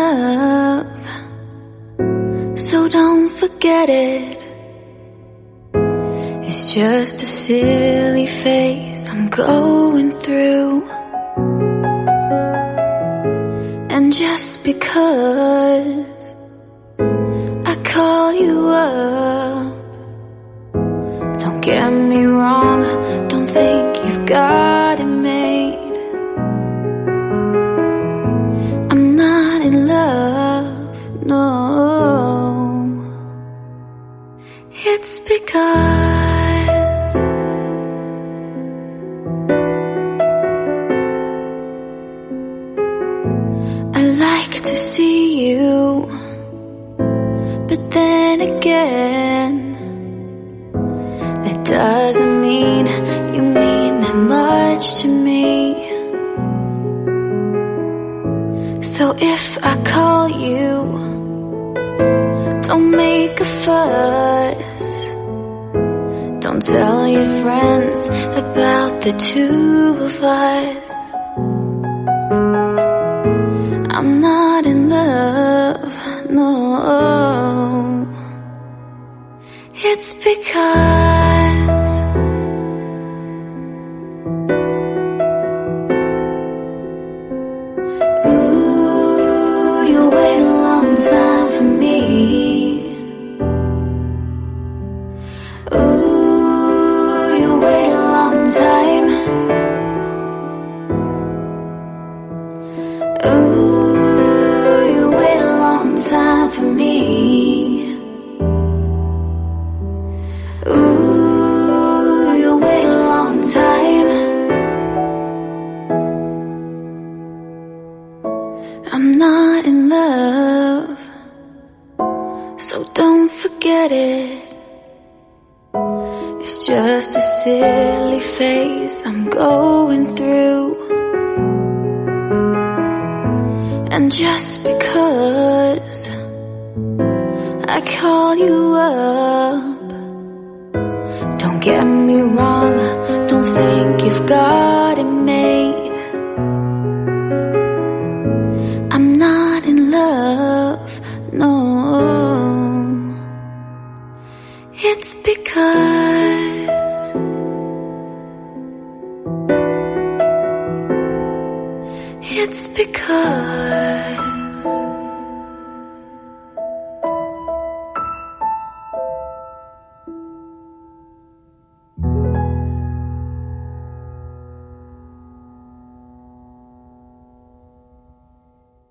love, so don't forget it. It's just a silly phase I'm going through. And just because I call you up, don't get me wrong, don't think you've got it made. I'm not in love, no. It's because I like to see you, but then again, that doesn't mean you mean that much to me. So if I call you, don't make a fuss. Don't tell your friends about the two of us. I'm not in love, no. It's because ooh, you wait a long time for me. Ooh, you wait a long time. Ooh, you wait a long time for me. Ooh, you wait a long time. I'm not in love, so don't forget it. It's just a silly phase I'm going through. And just because I call you up, don't get me wrong, don't think you've got it made. I'm not in love, no. It's because it's because